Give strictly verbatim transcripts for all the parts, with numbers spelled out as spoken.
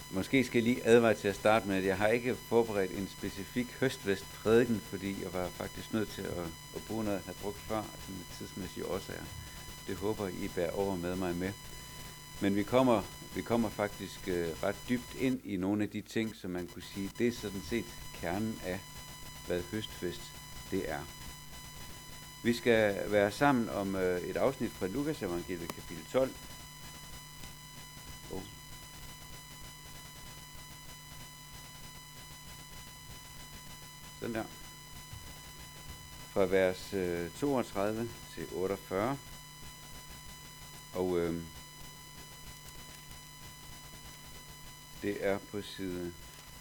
Måske skal jeg lige advare til at starte med, at jeg har ikke forberedt en specifik høstvest-prædiken, fordi jeg var faktisk nødt til at, at bruge noget, jeg havde brugt før, altså med tidsmæssige årsager. Det håber I bærer over med mig med. Men vi kommer, vi kommer faktisk øh, ret dybt ind i nogle af de ting, som man kunne sige, det er sådan set kernen af, hvad høstfest det er. Vi skal være sammen om øh, et afsnit fra Lukas evangeliet kapitel tolv. Oh. Sådan der. Fra vers øh, toogtredive til otteogfyrre. Og øh, det er på side,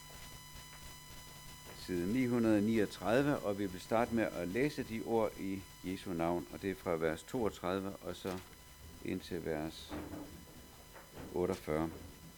side ni hundrede niogtredive, og vi vil starte med at læse de ord i Jesu navn. Og det er fra vers toogtredive og så ind til vers otteogfyrre.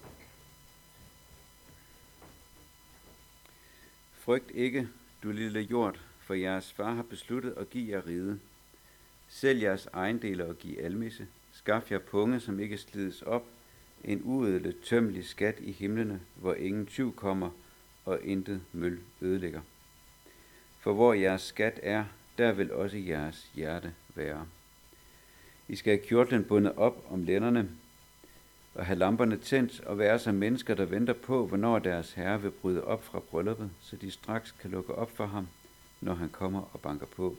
Frygt ikke, du lille jord, for jeres far har besluttet at give jer ride. Sælg jeres ejendele og giv almisse. Skaff jer punge, som ikke slides op, en uødelig tømmelig skat i himlene, hvor ingen tyv kommer og intet møl ødelægger. For hvor jeres skat er, der vil også jeres hjerte være. I skal have kjortlen bundet op om lænderne og have lamperne tændt og være som mennesker, der venter på, hvornår deres herre vil bryde op fra brylluppet, så de straks kan lukke op for ham, når han kommer og banker på.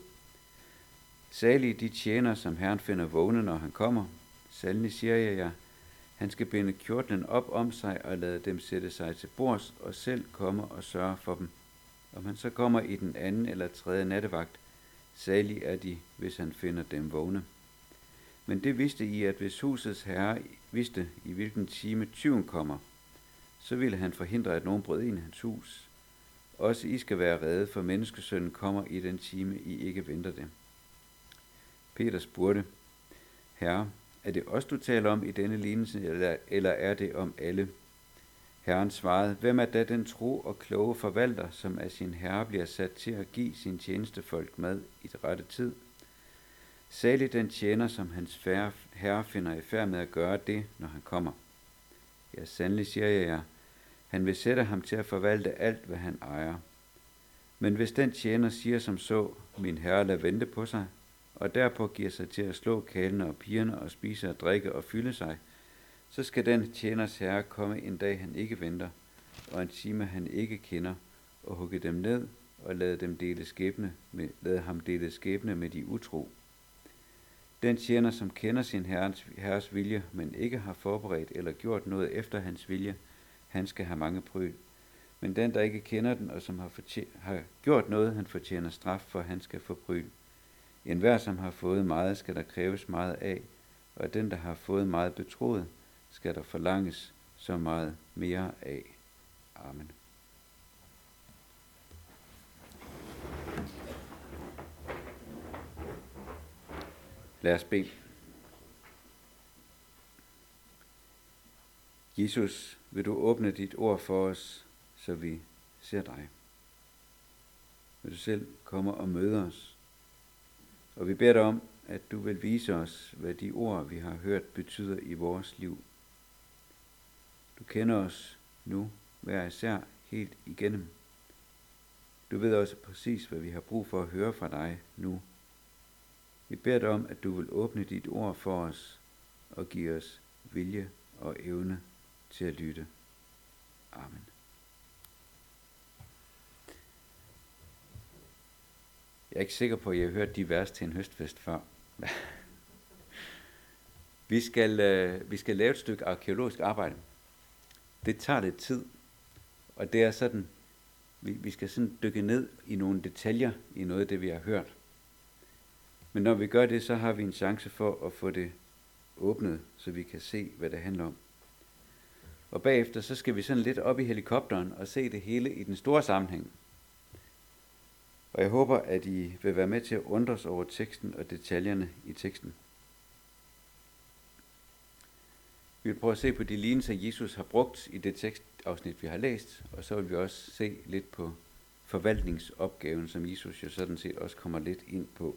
Salige de tjener, som Herren finder vågne, når han kommer. Sandelig siger jeg jer, han skal binde kjortlen op om sig og lade dem sætte sig til bords og selv komme og sørge for dem. Om han så kommer i den anden eller tredje nattevagt, salig er de, hvis han finder dem vågne. Men det vidste I, at hvis husets herre vidste, i hvilken time tyven kommer, så ville han forhindre, at nogen brød ind i hans hus. Også I skal være rede, for menneskesønnen kommer i den time, I ikke venter det. Peter spurgte, Herre, er det os, du taler om i denne lignelse, eller, eller er det om alle? Herren svarede, hvem er da den tro og kloge forvalter, som af sin herre bliver sat til at give sin tjenestefolk mad i det rette tid? Salig den tjener, som hans herre finder i færd med at gøre det, når han kommer. Ja, sandelig siger jeg jer, han vil sætte ham til at forvalte alt, hvad han ejer. Men hvis den tjener siger som så, min herre lader vente på sig, og derpå giver sig til at slå kælene og pigerne og spise og drikke og fylde sig, så skal den tjeners herre komme en dag, han ikke venter, og en time, han ikke kender, og hugge dem ned og lade, dem dele skæbne med, lade ham dele skæbne med de utro. Den tjener, som kender sin herres, herres vilje, men ikke har forberedt eller gjort noget efter hans vilje, han skal have mange pryl. Men den, der ikke kender den, og som har, fortje- har gjort noget, han fortjener straf for, han skal få pryl. En hver, som har fået meget, skal der kræves meget af, og den, der har fået meget betroet, skal der forlanges så meget mere af. Amen. Lad os bede. Jesus, vil du åbne dit ord for os, så vi ser dig. Vil du selv komme og møde os. Og vi beder dig om, at du vil vise os, hvad de ord, vi har hørt, betyder i vores liv. Du kender os nu, hver især, helt igennem. Du ved også præcis, hvad vi har brug for at høre fra dig nu. Vi beder dig om, at du vil åbne dit ord for os og give os vilje og evne til at lytte. Amen. Jeg er ikke sikker på, at jeg har hørt de vers til en høstfest før. vi, skal, øh, vi skal lave et stykke arkæologisk arbejde. Det tager lidt tid, og det er sådan, vi, vi skal sådan dykke ned i nogle detaljer i noget af det, vi har hørt. Men når vi gør det, så har vi en chance for at få det åbnet, så vi kan se, hvad det handler om. Og bagefter, så skal vi sådan lidt op i helikopteren og se det hele i den store sammenhæng. Og jeg håber, at I vil være med til at undres over teksten og detaljerne i teksten. Vi vil prøve at se på de lignelser, Jesus har brugt i det tekstafsnit, vi har læst, og så vil vi også se lidt på forvaltningsopgaven, som Jesus jo sådan set også kommer lidt ind på.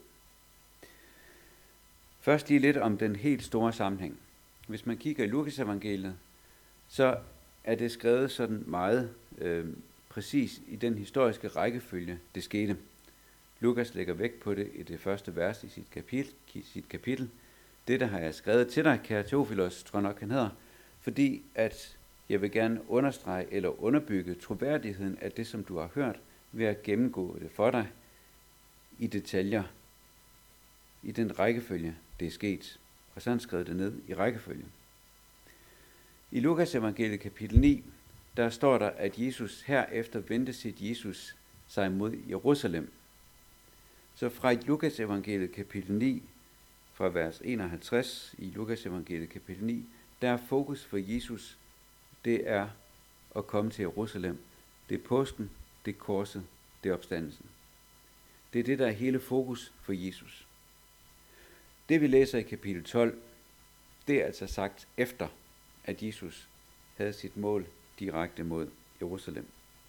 Først lige lidt om den helt store sammenhæng. Hvis man kigger i Lukas evangeliet, så er det skrevet sådan meget øh, præcis i den historiske rækkefølge, det skete. Lukas lægger vægt på det i det første vers i sit kapitel. Sit kapitel. Det, der har jeg skrevet til dig, kære Teofilos, tror jeg nok, han hedder, fordi at jeg vil gerne understrege eller underbygge troværdigheden af det, som du har hørt, ved at gennemgå det for dig i detaljer, i den rækkefølge, det er sket. Og så har han skrevet det ned i rækkefølge. I Lukas evangeliet kapitel ni, der står der, at Jesus herefter vendte sit Jesus sig mod Jerusalem. Så fra Lukas evangeliet kapitel ni, fra vers enoghalvtreds i Lukas evangeliet kapitel ni, der er fokus for Jesus, det er at komme til Jerusalem. Det er påsken, det er korset, det er opstandelsen. Det er det, der er hele fokus for Jesus. Det vi læser i kapitel tolv, det er altså sagt efter, at Jesus havde sit mål direkte mod Jerusalem.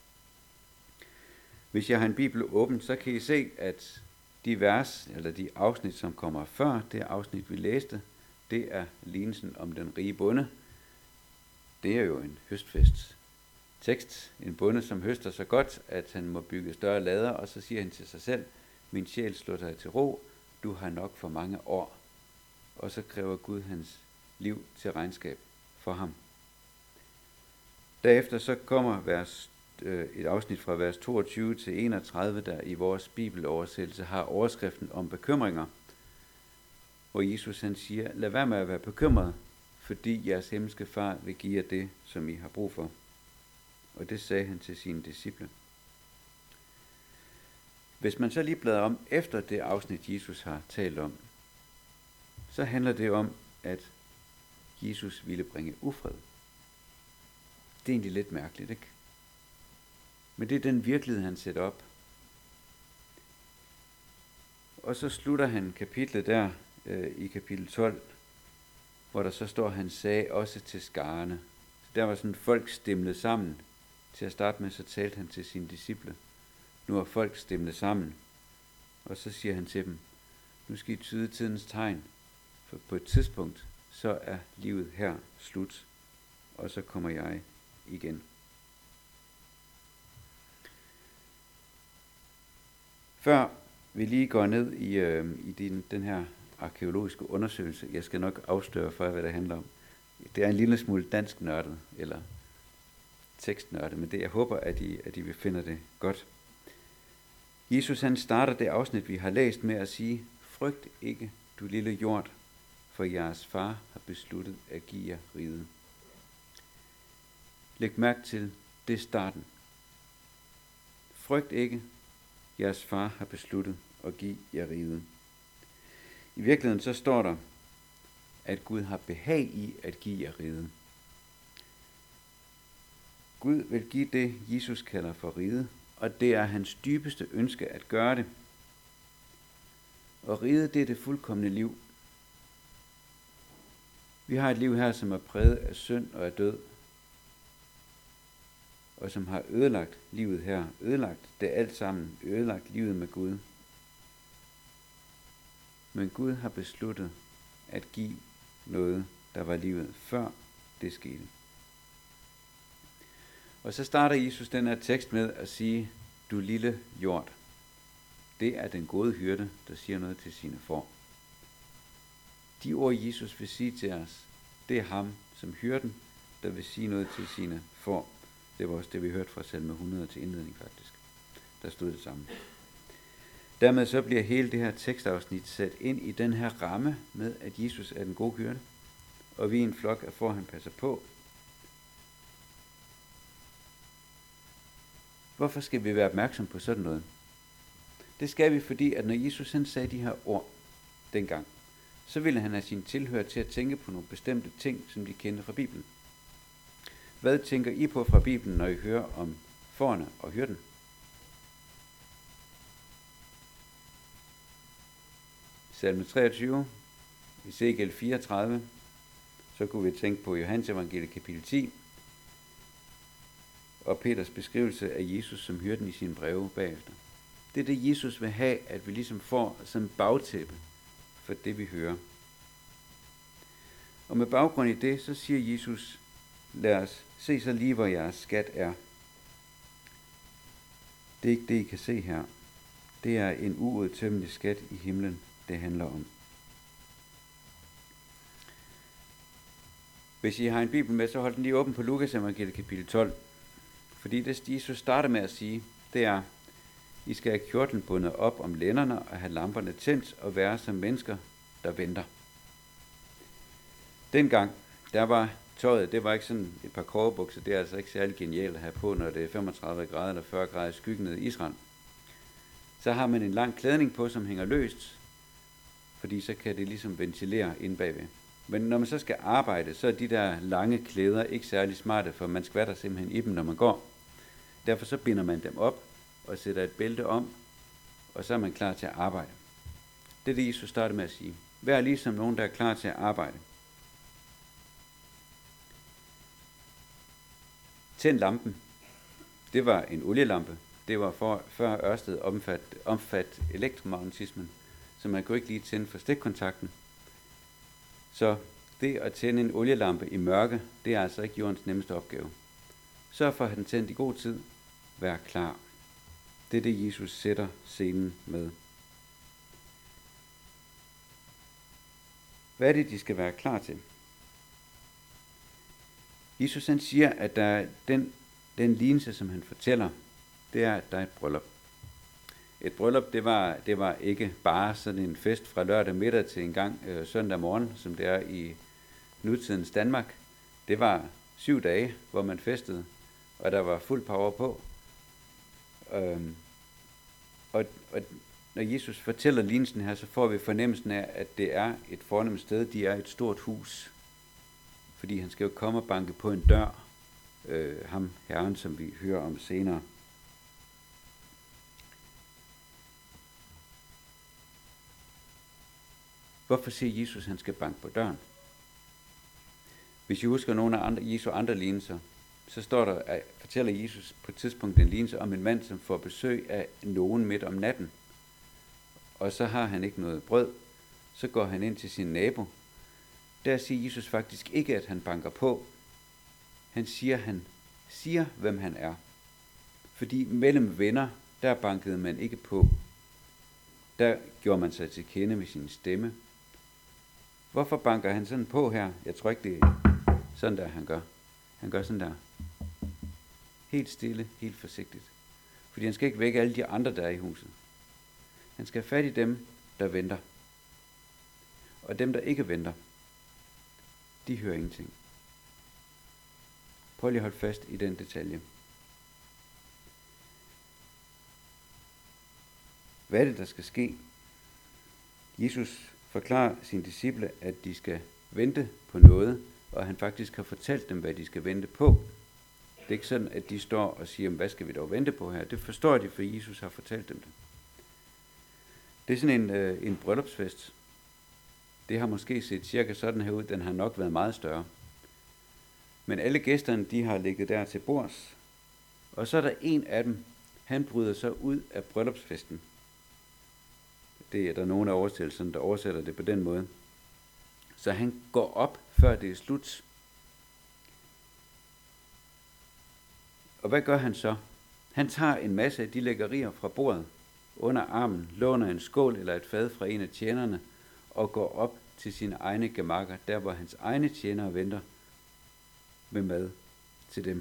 Hvis jeg har en bibel åben, så kan I se, at de vers, eller de afsnit, som kommer før det afsnit, vi læste, det er lignelsen om den rige bonde. Det er jo en høstfest tekst. En bonde, som høster så godt, at han må bygge større lader, og så siger han til sig selv, min sjæl slår dig til ro, du har nok for mange år. Og så kræver Gud hans liv til regnskab for ham. Derefter så kommer vers, øh, et afsnit fra vers toogtyve til enogtredive, der i vores bibeloversættelse har overskriften om bekymringer, hvor Jesus han siger, lad være med at være bekymret, fordi jeres himmelske far vil give jer det, som I har brug for. Og det sagde han til sine disciple. Hvis man så lige bladrer om efter det afsnit, Jesus har talt om, så handler det om, at Jesus ville bringe ufred. Det er egentlig lidt mærkeligt, ikke? Men det er den virkelighed, han sætter op. Og så slutter han kapitlet der øh, i kapitel tolv, hvor der så står, han sagde også til skarne. Så der var sådan folk stemlet sammen. Til at starte med, så talte han til sine disciple. Nu er folk stemlet sammen. Og så siger han til dem, nu skal I tyde tidens tegn, for på et tidspunkt, så er livet her slut, og så kommer jeg igen. Før vi lige går ned i, øh, i din, den her arkæologiske undersøgelse, jeg skal nok afsløre for jer, hvad det handler om. Det er en lille smule dansk nørdet, eller tekstnørdet, men det, jeg håber, at I, at I vil finde det godt. Jesus han starter det afsnit, vi har læst med at sige, frygt ikke, du lille jord, for jeres far har besluttet at give jer riget. Læg mærke til, det er starten. Frygt ikke, jeres far har besluttet at give jer riget. I virkeligheden så står der, at Gud har behag i at give jer riget. Gud vil give det, Jesus kalder for riget, og det er hans dybeste ønske at gøre det. Og riget, det er det fuldkomne liv. Vi har et liv her, som er præget af synd og af død, og som har ødelagt livet her, ødelagt det alt sammen, ødelagt livet med Gud. Men Gud har besluttet at give noget, der var livet før det skete. Og så starter Jesus den her tekst med at sige, du lille jord. Det er den gode hyrde, der siger noget til sine får. De ord, Jesus vil sige til os, det er ham som hyrden, der vil sige noget til sine får. Det var også det, vi hørte fra salme hundrede til indledning faktisk. Der stod det samme. Dermed så bliver hele det her tekstafsnit sat ind i den her ramme med, at Jesus er den gode hyrde, og vi er en flok af får, han passer på. Hvorfor skal vi være opmærksom på sådan noget? Det skal vi, fordi at når Jesus han sagde de her ord dengang, så ville han have sine tilhører til at tænke på nogle bestemte ting, som de kendte fra Bibelen. Hvad tænker I på fra Bibelen, når I hører om fårene og hyrden? Salme treogtyve, Ezekiel fireogtredive, så kunne vi tænke på Johannes evangeliet kapitel ti, og Peters beskrivelse af Jesus som hyrden i sine breve bagefter. Det er det, Jesus vil have, at vi ligesom får som bagtæppe for det, vi hører. Og med baggrund i det, så siger Jesus, lad os se så lige, hvor jeres skat er. Det er ikke det, I kan se her. Det er en uudtømmelig skat i himlen, det handler om. Hvis I har en bibel med, så hold den lige åben på Lukas evangeliet kapitel tolv. Fordi det Jesus starter med at sige, det er, I skal have kjortlen bundet op om lænderne og have lamperne tændt og være som mennesker, der venter. Dengang, der var tøjet, det var ikke sådan et par kårebukser, det er altså ikke særlig genialt at have på, når det er femogtredive grader eller fyrre grader i skyggen nede i Israel. Så har man en lang klædning på, som hænger løst, fordi så kan det ligesom ventilere inde bagved. Men når man så skal arbejde, så er de der lange klæder ikke særlig smarte, for man skvatter simpelthen i dem, når man går. Derfor så binder man dem op og sætter et bælte om, og så er man klar til at arbejde. Det er det, Jesus starter med at sige. Vær ligesom nogen, der er klar til at arbejde. Tænd lampen. Det var en olielampe. Det var for, før Ørsted omfat, omfat elektromagnetismen, så man kunne ikke lige tænde for stikkontakten. Så det at tænde en olielampe i mørke, det er altså ikke jordens nemmeste opgave. Sørg for at have den tændt i god tid. Vær klar. Det er det, Jesus sætter scenen med. Hvad er det, de skal være klar til? Jesus han siger, at der er den, den lignelse, som han fortæller, det er, at der er et bryllup. Et bryllup, det var, det var ikke bare sådan en fest fra lørdag middag til en gang øh, søndag morgen, som det er i nutidens Danmark. Det var syv dage, hvor man festede, og der var fuld power på. Øhm, og, og når Jesus fortæller lignelsen her, så får vi fornemmelsen af, at det er et fornemt sted. De er et stort hus, fordi han skal jo komme og banke på en dør, øh, ham herren, som vi hører om senere. Hvorfor siger Jesus, at han skal banke på døren? Hvis I husker nogle af andre, Jesu andre lignelser, så står der, at fortæller Jesus på et tidspunkt en lignelse om en mand, som får besøg af nogen midt om natten. Og så har han ikke noget brød. Så går han ind til sin nabo. Der siger Jesus faktisk ikke, at han banker på. Han siger, han siger, hvem han er. Fordi mellem venner, der bankede man ikke på. Der gjorde man sig til kende med sin stemme. Hvorfor banker han sådan på her? Jeg tror ikke, det er sådan der, han gør. Han gør sådan der. Helt stille, helt forsigtigt. Fordi han skal ikke vække alle de andre, der er i huset. Han skal have fat i dem, der venter. Og dem, der ikke venter, de hører ingenting. Prøv lige at holde fast i den detalje. Hvad er det, der skal ske? Jesus forklarer sine disciple, at de skal vente på noget, og han faktisk har fortalt dem, hvad de skal vente på. Det er ikke sådan, at de står og siger, hvad skal vi dog vente på her? Det forstår de, for Jesus har fortalt dem det. Det er sådan en, øh, en bryllupsfest. Det har måske set cirka sådan her ud. Den har nok været meget større. Men alle gæsterne, de har ligget der til bords. Og så er der en af dem, han bryder så ud af bryllupsfesten. Det er der nogle af oversættelserne, der oversætter det på den måde. Så han går op, før det er slut. Og hvad gør han så? Han tager en masse af de lækkerier fra bordet under armen, låner en skål eller et fad fra en af tjenerne og går op til sine egne gemakker, der hvor hans egne tjenere venter med mad til dem.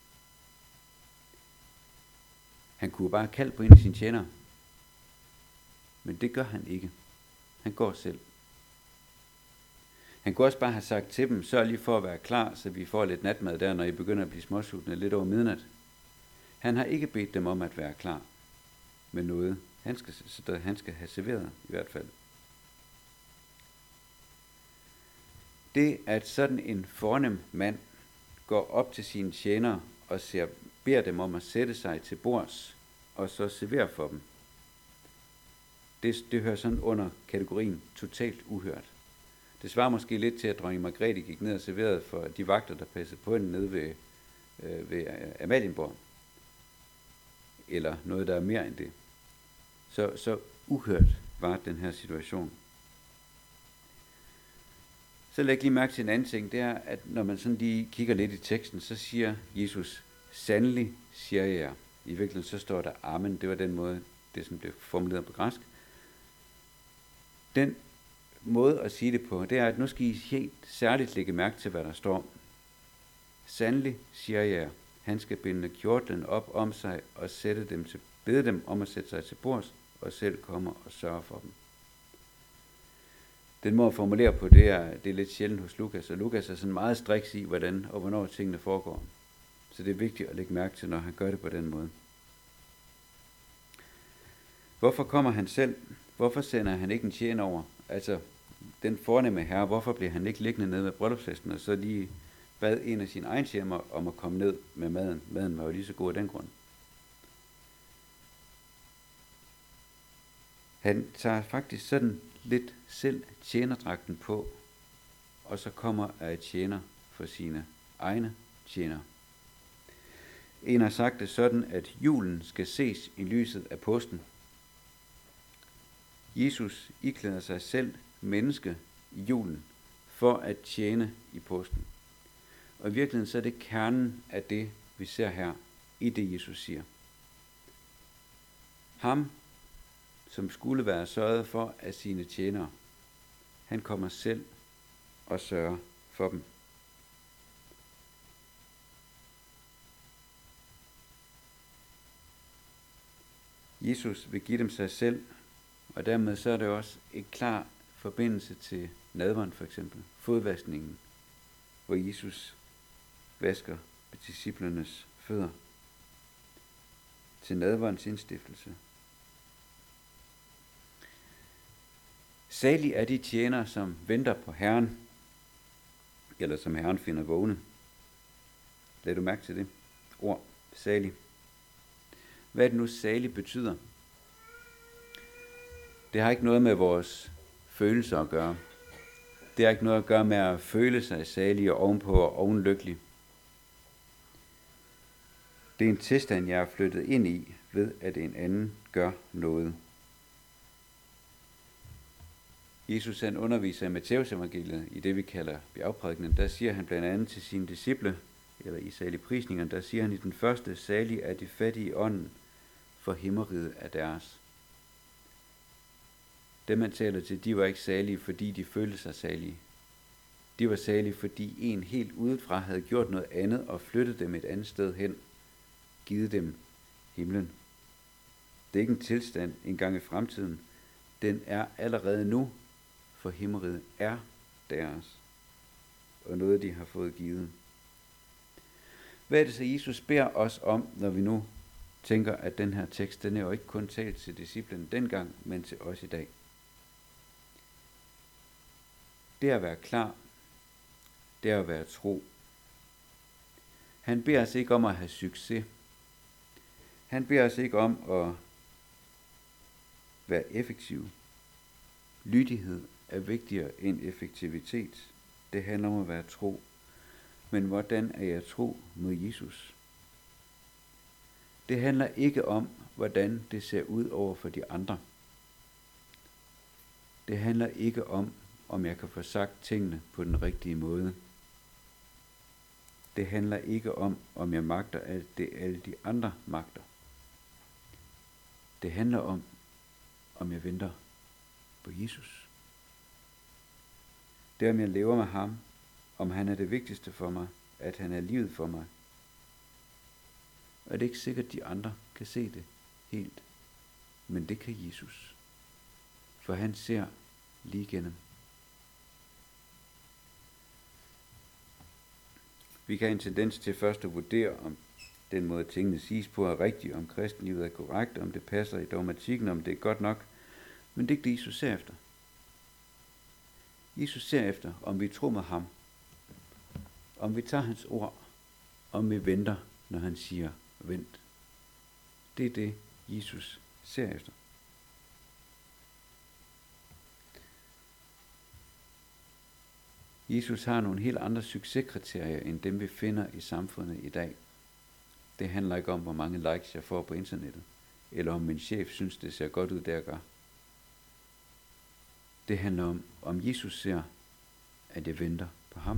Han kunne bare kalde på en af sine tjenere, men det gør han ikke. Han går selv. Han kunne også bare have sagt til dem, sørg lige for at være klar, så vi får lidt natmad der, når I begynder at blive småsultne lidt over midnat. Han har ikke bedt dem om at være klar med noget. Han skal, så han skal have serveret i hvert fald. Det, at sådan en fornem mand går op til sine tjenere og ser, beder dem om at sætte sig til bords og så servere for dem, det, det hører sådan under kategorien totalt uhørt. Det svarer måske lidt til, at dronning Margrethe gik ned og serverede for de vagter, der passede på hende nede ved, øh, ved Amalienborg. Eller noget, der er mere end det. Så, så uhørt var den her situation. Så læg lige mærke til en anden ting, det er, at når man sådan lige kigger lidt i teksten, så siger Jesus, sandelig siger jeg jer. I virkeligheden så står der amen, det var den måde, det som blev formuleret på græsk. Den måde at sige det på, det er, at nu skal I helt særligt lægge mærke til, hvad der står. Sandelig siger jeg jer, han skal binde kjortlen op om sig og sætte dem til, bede dem om at sætte sig til bords, og selv kommer og sørger for dem. Den måde at formulere på, det er, det er lidt sjældent hos Lukas, og Lukas er sådan meget striks i, hvordan og hvornår tingene foregår. Så det er vigtigt at lægge mærke til, når han gør det på den måde. Hvorfor kommer han selv? Hvorfor sender han ikke en tjener over? Altså, den fornemme herre, hvorfor bliver han ikke liggende nede ved bryllupsfesten, og så lige bad en af sine egne tjenere om at komme ned med maden? Maden var jo lige så god af den grund. Han tager faktisk sådan lidt selv tjenerdragten på, og så kommer af tjener for sine egne tjenere. En har sagt det sådan, at julen skal ses i lyset af påsken. Jesus iklæder sig selv menneske i julen for at tjene i påsken. Og i virkeligheden så er det kernen af det, vi ser her i det, Jesus siger. Ham, som skulle være sørget for af sine tjenere, han kommer selv og sørger for dem. Jesus vil give dem sig selv, og dermed så er det også en klar forbindelse til nadveren for eksempel, fodvaskningen, hvor Jesus vasker disciplernes fødder til nadverens indstiftelse. Salig er de tjenere, som venter på Herren, eller som Herren finder vågne. Lad du mærke til det ord, salig. Hvad det nu salig betyder? Det har ikke noget med vores følelser at gøre. Det har ikke noget at gøre med at føle sig salig og ovenpå og ovenlykkelig. Det er en tilstand, jeg er flyttet ind i, ved at en anden gør noget. Jesus han underviser i Matthæus evangeliet, i det vi kalder bjergprædikenen. Der siger han blandt andet til sine disciple, eller i saligprisningerne, der siger han i den første, salig er de fattige i ånden, for himmeriget er deres. Dem han taler til, de var ikke salige, fordi de følte sig salige. De var salige, fordi en helt udefra havde gjort noget andet og flyttet dem et andet sted hen, givet dem himlen. Det er ikke en tilstand en gang i fremtiden. Den er allerede nu, for himmeriget er deres, og noget de har fået givet. Hvad er det så, Jesus beder os om, når vi nu tænker, at den her tekst, den er jo ikke kun talt til disciplen dengang, men til os i dag? Det er at være klar, det er at være tro. Han beder os ikke om at have succes. Han beder os ikke om at være effektiv. Lydighed er vigtigere end effektivitet. Det handler om at være tro. Men hvordan er jeg tro mod Jesus? Det handler ikke om, hvordan det ser ud over for de andre. Det handler ikke om, om jeg kan få sagt tingene på den rigtige måde. Det handler ikke om, om jeg magter alt det, alle de andre magter. Det handler om, om jeg venter på Jesus. Det er, om jeg lever med ham, om han er det vigtigste for mig, at han er livet for mig. Og det er ikke sikkert, at de andre kan se det helt, men det kan Jesus. For han ser lige igennem. Vi kan have en tendens til først at vurdere, om den måde tingene siges på er rigtig, om kristenlivet er korrekt, om det passer i dogmatikken, om det er godt nok. Men det er ikke det, Jesus ser efter. Jesus ser efter, om vi tror med ham, om vi tager hans ord, om vi venter, når han siger vent. Det er det, Jesus ser efter. Jesus har nogle helt andre succeskriterier, end dem vi finder i samfundet i dag. Det handler ikke om, hvor mange likes jeg får på internettet, eller om min chef synes, det ser godt ud, det jeg gør. Det handler om, om Jesus ser, at jeg venter på ham.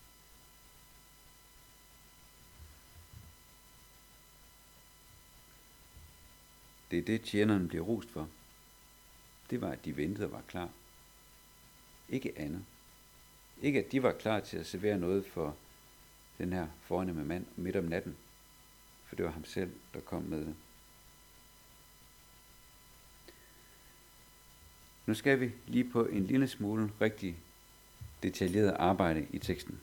Det er det, tjeneren bliver rost for. Det var, at de ventede og var klar. Ikke andet. Ikke, at de var klar til at servere noget for den her fornemme mand midt om natten. For det var ham selv, der kom med det. Nu skal vi lige på en lille smule rigtig detaljeret arbejde i teksten.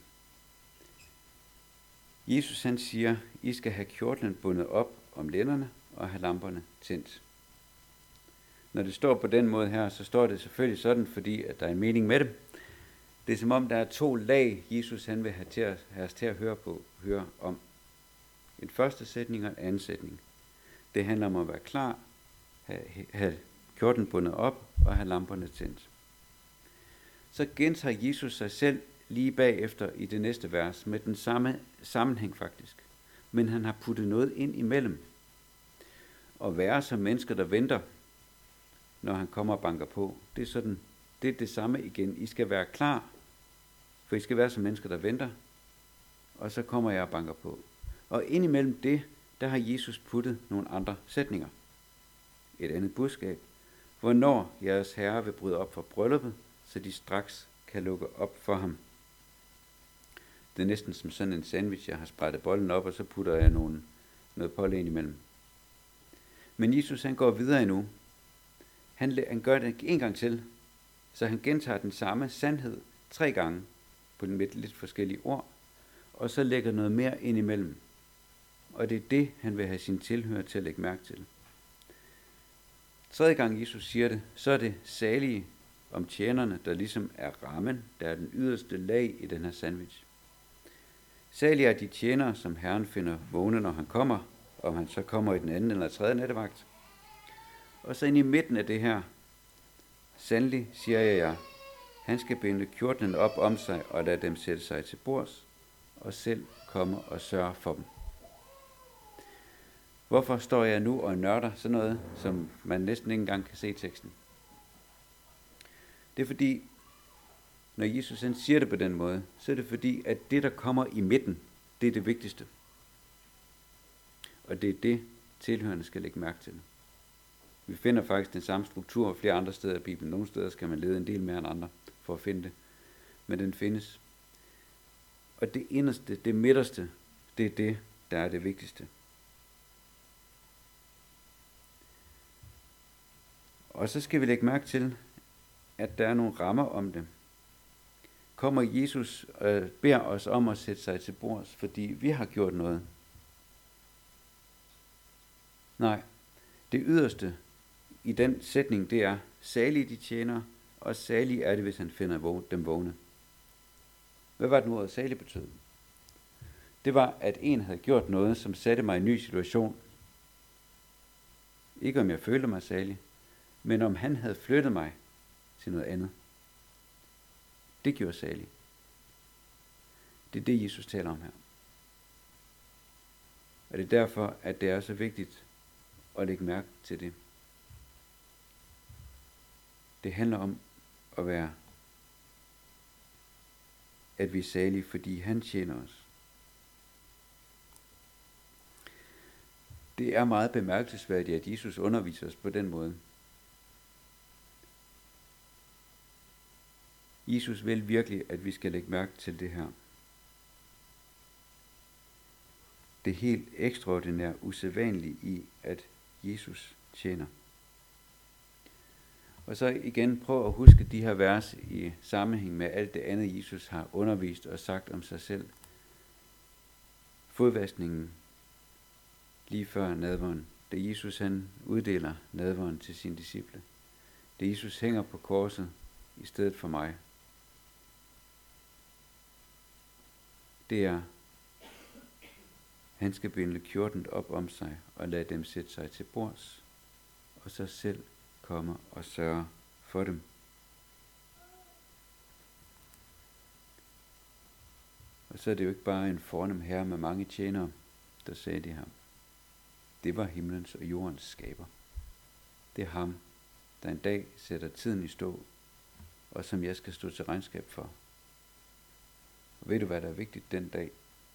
Jesus han siger, I skal have kjortlen bundet op om lænderne og have lamperne tændt. Når det står på den måde her, så står det selvfølgelig sådan, fordi at der er en mening med det. Det er som om, der er to lag, Jesus han vil have, til at, have os til at høre, på, høre om. En første sætning og en anden sætning. Det handler om at være klar, have, have kjortlen bundet op og have lamperne tændt. Så gentager Jesus sig selv lige bagefter i det næste vers med den samme sammenhæng faktisk. Men han har puttet noget ind imellem. Og være som mennesker, der venter, når han kommer og banker på. Det er sådan, det er det samme igen. I skal være klar, for I skal være som mennesker, der venter. Og så kommer jeg og banker på. Og indimellem det, der har Jesus puttet nogle andre sætninger. Et andet budskab. Hvornår jeres herre vil bryde op for brylluppet, så de straks kan lukke op for ham. Det er næsten som sådan en sandwich. Jeg har sprættet bollen op, og så putter jeg nogle, noget pålæg imellem. Men Jesus han går videre endnu. Han, han gør det en gang til, så han gentager den samme sandhed tre gange på den lidt, lidt forskellige ord, og så lægger noget mere ind imellem. Og det er det, han vil have sine tilhører til at lægge mærke til. Tredje gang Jesus siger det, så er det salige om tjenerne, der ligesom er rammen, der er den yderste lag i den her sandwich. Salige er de tjenere, som Herren finder vågne, når han kommer, om han så kommer i den anden eller tredje nattevagt. Og så ind i midten af det her, sandelig siger jeg jer, han skal binde kjortlen op om sig og lade dem sætte sig til bords, og selv komme og sørge for dem. Hvorfor står jeg nu og nørder sådan noget, som man næsten ikke engang kan se i teksten? Det er fordi, når Jesus han siger det på den måde, så er det fordi, at det, der kommer i midten, det er det vigtigste. Og det er det, tilhørende skal lægge mærke til. Vi finder faktisk den samme struktur flere andre steder i Bibelen. Nogle steder skal man lede en del mere end andre for at finde det. Men den findes. Og det inderste, det midterste, det er det, der er det vigtigste. Og så skal vi lægge mærke til, at der er nogle rammer om det. Kommer Jesus og beder os om at sætte sig til bords, fordi vi har gjort noget? Nej, det yderste i den sætning, det er, salige de tjenere, og salige er det, hvis han finder dem vågne. Hvad var det nu, at salig betød? Det var, at en havde gjort noget, som satte mig i en ny situation. Ikke om jeg følte mig salig, men om han havde flyttet mig til noget andet. Det gjorde salig. Det er det, Jesus taler om her. Og det er derfor, at det er så vigtigt at lægge mærke til det. Det handler om at være, at vi er salige, fordi han tjener os. Det er meget bemærkelsesværdigt, at Jesus underviser os på den måde. Jesus vil virkelig, at vi skal lægge mærke til det her. Det helt ekstraordinære, usædvanlige i, at Jesus tjener. Og så igen prøv at huske de her vers i sammenhæng med alt det andet, Jesus har undervist og sagt om sig selv. Fodvaskningen lige før nadveren, da Jesus han uddeler nadveren til sine disciple. Da Jesus hænger på korset i stedet for mig. Det er, han skal binde kjorten op om sig og lade dem sætte sig til bords, og så selv komme og sørge for dem. Og så er det jo ikke bare en fornem herre med mange tjenere, der sagde det her. Det var himlens og jordens skaber. Det er ham, der en dag sætter tiden i stå, og som jeg skal stå til regnskab for. Og ved du, hvad der er vigtigt den dag?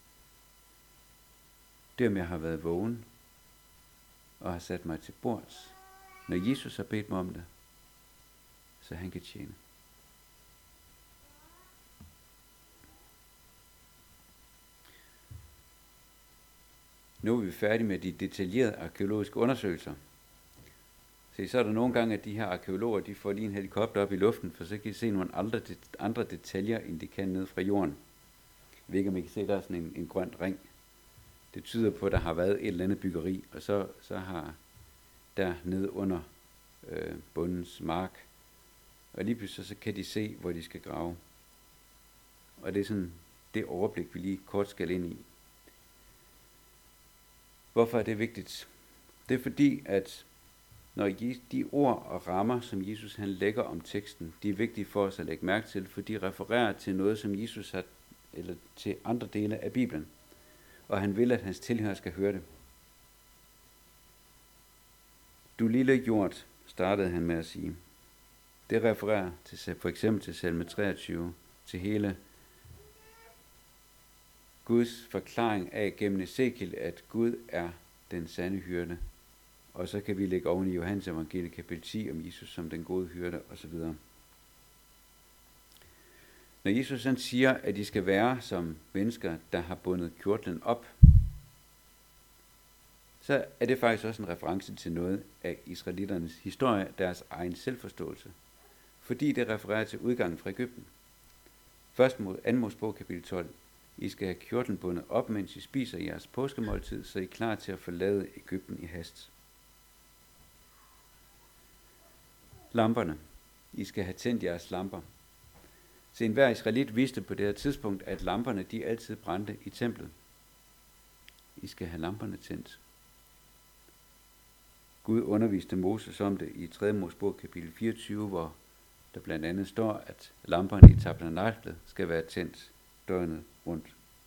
Det er, om jeg har været vågen og har sat mig til bords, når Jesus har bedt mig om det, så han kan tjene. Nu er vi færdige med de detaljerede arkæologiske undersøgelser. Se, så er der nogle gange, at de her arkæologer, de får lige en helikopter op i luften, for så kan I se nogle andre, andre detaljer, end de kan ned fra jorden. Jeg ved ikke, om I kan se, der er sådan en, en grøn ring. Det tyder på, at der har været et eller andet byggeri, og så, så har der nede under øh, bundens mark, og lige pludselig så kan de se, hvor de skal grave. Og det er sådan det overblik, vi lige kort skal ind i. Hvorfor er det vigtigt? Det er fordi, at når de ord og rammer, som Jesus han lægger om teksten, de er vigtige for os at lægge mærke til, for de refererer til noget, som Jesus har, eller til andre dele af Bibelen. Og han vil, at hans tilhører skal høre det. Du lille jord, startede han med at sige. Det refererer til, for eksempel til salme treogtyve, til hele Guds forklaring af gennem Ezekiel, at Gud er den sande hyrde. Og så kan vi lægge oven i Johannes evangeliet kapitel ti om Jesus som den gode hyrde osv. Når Jesus han siger, at de skal være som mennesker, der har bundet kjortlen op, så er det faktisk også en reference til noget af israeliternes historie, deres egen selvforståelse. Fordi det refererer til udgangen fra Egypten. Først mod anden Mosebog kapitel tolv. I skal have kjortlen bundet op, mens I spiser jeres påskemåltid, så I er klar til at forlade Egypten i hast. Lamperne. I skal have tændt jeres lamper. Så enhver israelit vidste på det her tidspunkt, at lamperne de altid brændte i templet. I skal have lamperne tændt. Gud underviste Moses om det i tredje Mosebog kapitel fireogtyve, hvor der blandt andet står, at lamperne i tabernaklet skal være tændt døgnet rundt.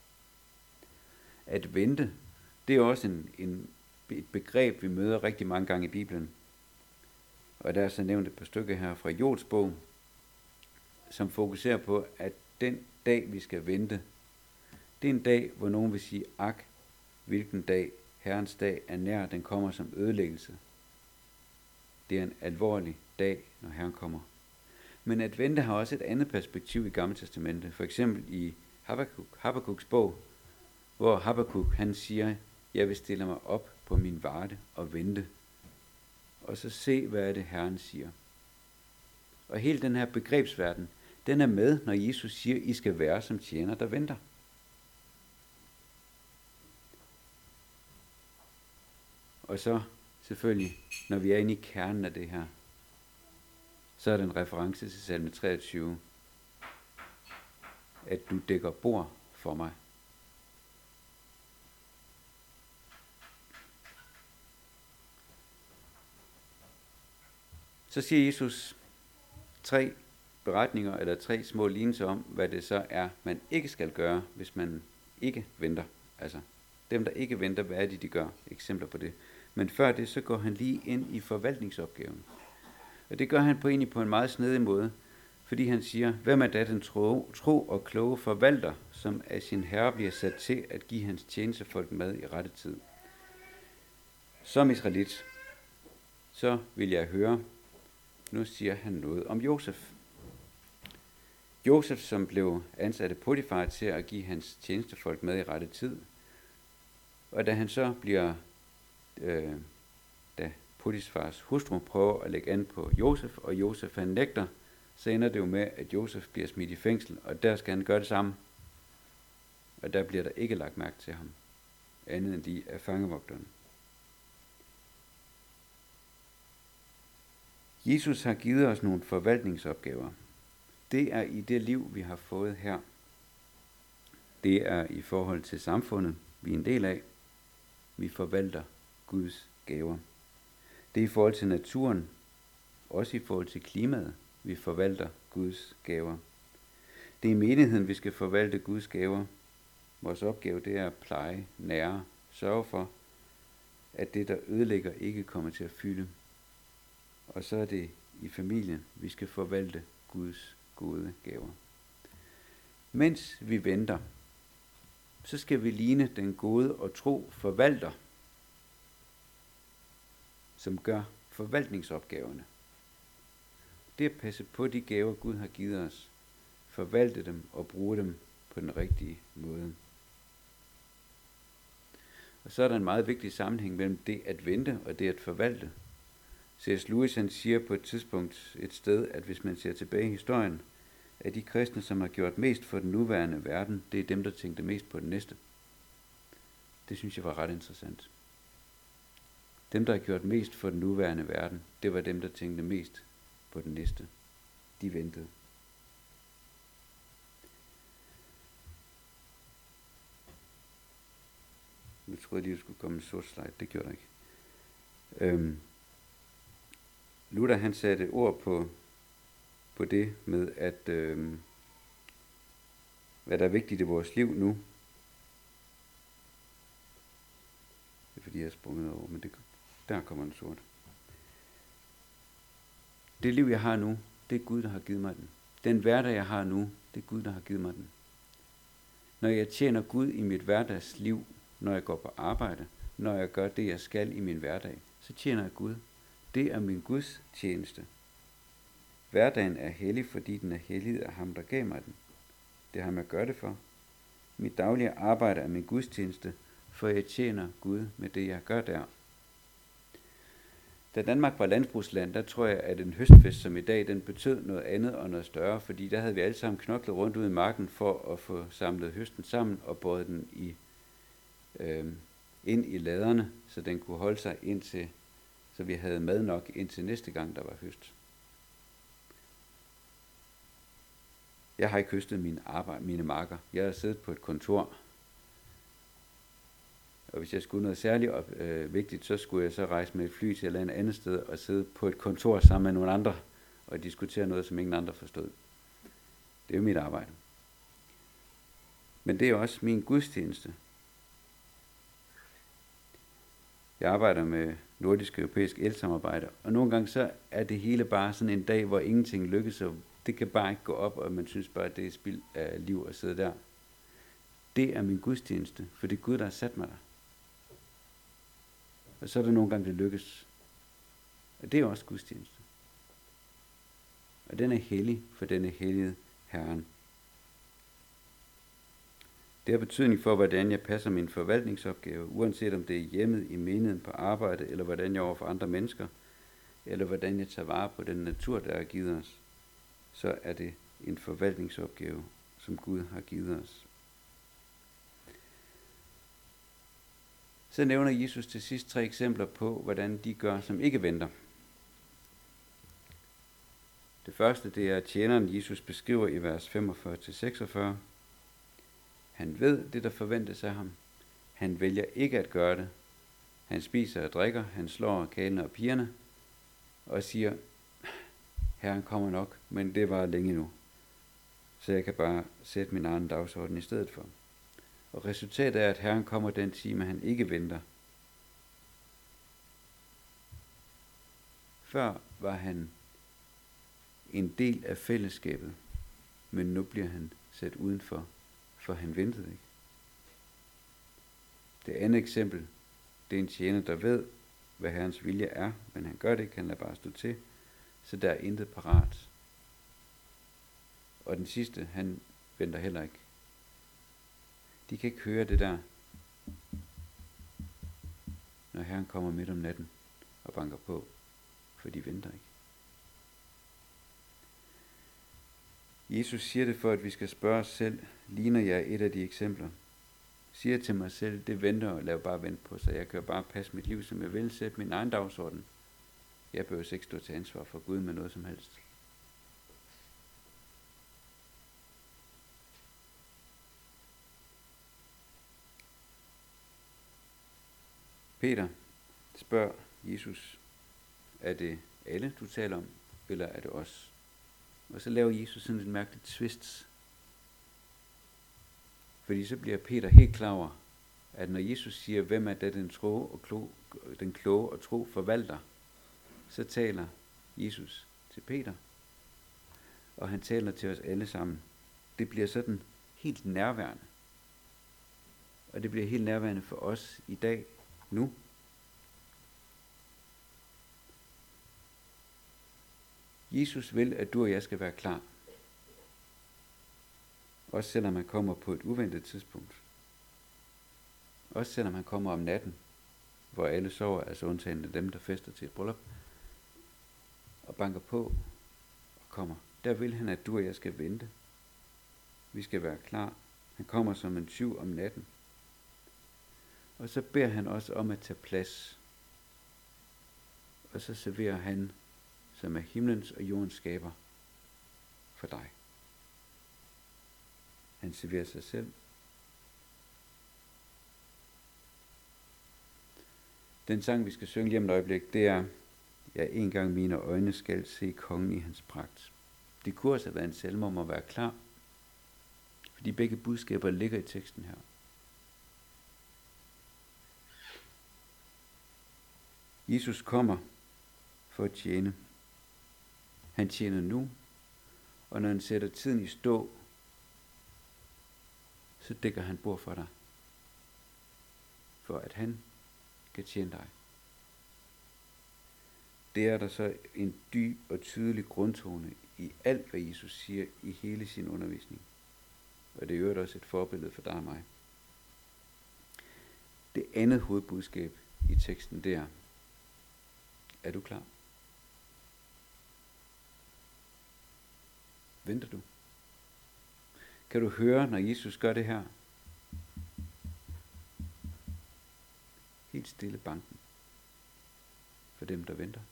At vente, det er også en, en, et begreb, vi møder rigtig mange gange i Bibelen. Og der er så nævnt et par stykker her fra Jods bog, som fokuserer på, at den dag, vi skal vente, det er en dag, hvor nogen vil sige, ak, hvilken dag, Herrens dag er nær, den kommer som ødelæggelse. Det er en alvorlig dag, når Herren kommer. Men at vente har også et andet perspektiv i Gamle Testamentet. For eksempel i Habakuk, Habakuks bog, hvor Habakuk han siger, jeg vil stille mig op på min varde og vente. Og så se, hvad er det Herren siger. Og hele den her begrebsverden, den er med, når Jesus siger, I skal være som tjener, der venter. Og så selvfølgelig, når vi er inde i kernen af det her, så er det en reference til salme treogtyve, at du dækker bord for mig. Så siger Jesus tre beretninger, eller tre små lignelser om, hvad det så er, man ikke skal gøre, hvis man ikke venter. Altså, dem der ikke venter, hvad er det, de gør? Eksempler på det. Men før det, så går han lige ind i forvaltningsopgaven. Og det gør han på egentlig på en meget snedig måde, fordi han siger, hvem er da den tro, tro og kloge forvalter, som af sin herre bliver sat til at give hans tjenestefolk mad i rette tid. Som israelit, så vil jeg høre, nu siger han noget om Josef. Josef, som blev ansat af Potifar til at give hans tjenestefolk mad i rette tid. Og da han så bliver, øh, da Potifars hustru prøver at lægge an på Josef, og Josef han nægter, så ender det jo med, at Josef bliver smidt i fængsel, og der skal han gøre det samme. Og der bliver der ikke lagt mærke til ham, andet end de af fangevogterne. Jesus har givet os nogle forvaltningsopgaver. Det er i det liv, vi har fået her. Det er i forhold til samfundet, vi er en del af. Vi forvalter Guds gaver. Det er i forhold til naturen, også i forhold til klimaet, vi forvalter Guds gaver. Det er i menigheden, vi skal forvalte Guds gaver. Vores opgave det er at pleje, nære, sørge for, at det, der ødelægger, ikke kommer til at fylde. Og så er det i familien, vi skal forvalte Guds gode gaver. Mens vi venter, så skal vi ligne den gode og tro forvalter, som gør forvaltningsopgaverne. Det at passe på de gaver, Gud har givet os, forvalte dem og bruge dem på den rigtige måde. Og så er der en meget vigtig sammenhæng mellem det at vente og det at forvalte. C S Lewis han siger på et tidspunkt et sted, at hvis man ser tilbage i historien, at de kristne, som har gjort mest for den nuværende verden, det er dem, der tænkte mest på den næste. Det synes jeg var ret interessant. Dem, der har gjort mest for den nuværende verden, det var dem, der tænkte mest på den næste. De ventede. Nu troede jeg lige, at skulle komme en sort slide. Det gjorde der ikke. Øhm. Luther han satte ord på, på det med, at øhm, hvad der er vigtigt i vores liv nu. Det er fordi, jeg har sprunget over, men det, der kommer en sort. Det liv, jeg har nu, det er Gud, der har givet mig den. Den hverdag, jeg har nu, det er Gud, der har givet mig den. Når jeg tjener Gud i mit hverdagsliv, når jeg går på arbejde, når jeg gør det, jeg skal i min hverdag, så tjener jeg Gud. Det er min Guds tjeneste. Hverdagen er hellig, fordi den er hellig af ham, der gav mig den. Det er ham, jeg gør det for. Mit daglige arbejde er min gudstjeneste, for jeg tjener Gud med det, jeg gør der. Da Danmark var landbrugsland, der tror jeg, at en høstfest som i dag, den betød noget andet og noget større, fordi der havde vi alle sammen knoklet rundt ud i marken for at få samlet høsten sammen og båret den i, øh, ind i laderne, så den kunne holde sig indtil, så vi havde mad nok indtil næste gang, der var høst. Jeg har ikke høstet mine, arbejde, mine marker. Jeg har siddet på et kontor, og hvis jeg skulle noget særligt op, øh, vigtigt, så skulle jeg så rejse med et fly til et eller andet sted og sidde på et kontor sammen med nogle andre og diskutere noget, som ingen andre forstod. Det er jo mit arbejde. Men det er også min gudstjeneste. Jeg arbejder med nordisk og europæisk elsamarbejde, og nogle gange så er det hele bare sådan en dag, hvor ingenting lykkes, og det kan bare ikke gå op, og man synes bare, at det er spild af liv at sidde der. Det er min gudstjeneste, for det er Gud, der har sat mig der. Og så er det nogle gange, det lykkes. Og det er også gudstjeneste. Og den er hellig, for den er helliget Herren. Det har betydning for, hvordan jeg passer min forvaltningsopgave, uanset om det er hjemmet, i menigheden, på arbejde, eller hvordan jeg overfor andre mennesker, eller hvordan jeg tager vare på den natur, der er givet os. Så er det en forvaltningsopgave, som Gud har givet os. Så nævner Jesus til sidst tre eksempler på, hvordan de gør, som ikke venter. Det første, det er tjeneren, Jesus beskriver i vers femogfyrre til seksogfyrre. Han ved det, der forventes af ham. Han vælger ikke at gøre det. Han spiser og drikker, han slår kalene og pigerne, og siger, Herren kommer nok, men det var længe nu. Så jeg kan bare sætte min egen dagsorden i stedet for. Og resultatet er, at Herren kommer den time, han ikke venter. Før var han en del af fællesskabet, men nu bliver han sat udenfor, for han ventede ikke. Det andet eksempel, det er en tjener, der ved, hvad Herrens vilje er, men han gør det ikke, han lader bare stå til, så der er intet parat. Og den sidste, han venter heller ikke. De kan ikke høre det der, når Herren kommer midt om natten og banker på, for de venter ikke. Jesus siger det for, at vi skal spørge os selv, ligner jeg et af de eksempler? Siger til mig selv, det venter og laver bare vente på, så jeg kan bare passe mit liv, som jeg vil, sætte min egen dagsorden. Jeg behøver ikke stå til ansvar for Gud med noget som helst. Peter spørger Jesus, er det alle, du taler om, eller er det os? Og så laver Jesus sådan et mærkeligt twist. Fordi så bliver Peter helt klar over, at når Jesus siger, hvem er det den, tro og klo, den kloge og tro forvalter, så taler Jesus til Peter. Og han taler til os alle sammen. Det bliver sådan helt nærværende. Og det bliver helt nærværende for os i dag, nu. Jesus vil, at du og jeg skal være klar. Også selvom man kommer på et uventet tidspunkt. Også selvom han kommer om natten, hvor alle sover, altså undtagen af dem, der fester til et bryllup, og banker på og kommer. Der vil han, at du og jeg skal vente. Vi skal være klar. Han kommer som en tyv om natten. Og så beder han også om at tage plads. Og så serverer han, som er himlens og jordens skaber, for dig. Han serverer sig selv. Den sang, vi skal synge lige om et øjeblik, det er, ja, en gang mine øjne skal se kongen i hans pragt. Det kunne også have været en salme om at være klar, fordi begge budskaber ligger i teksten her. Jesus kommer for at tjene. Han tjener nu, og når han sætter tiden i stå, så dækker han bord for dig, for at han kan tjene dig. Det er der så en dyb og tydelig grundtone i alt, hvad Jesus siger i hele sin undervisning. Og det er jo også et forbillede for dig og mig. Det andet hovedbudskab i teksten, det er, er du klar? Venter du? Kan du høre, når Jesus gør det her? Helt stille banken for dem, der venter.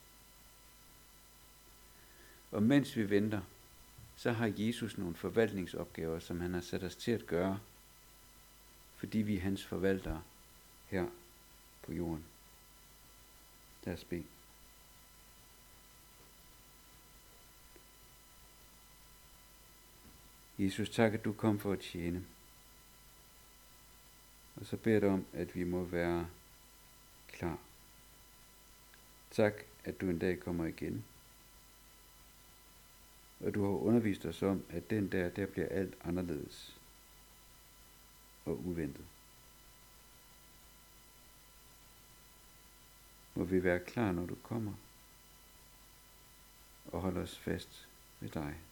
Og mens vi venter, så har Jesus nogle forvaltningsopgaver, som han har sat os til at gøre, fordi vi er hans forvaltere her på jorden. Lad os bede. Jesus, tak, at du kom for at tjene. Og så beder jeg dig om, at vi må være klar. Tak, at du en dag kommer igen. Og du har undervist os om, at den der, der bliver alt anderledes og uventet. Må vi være klar, når du kommer, og holde os fast ved dig.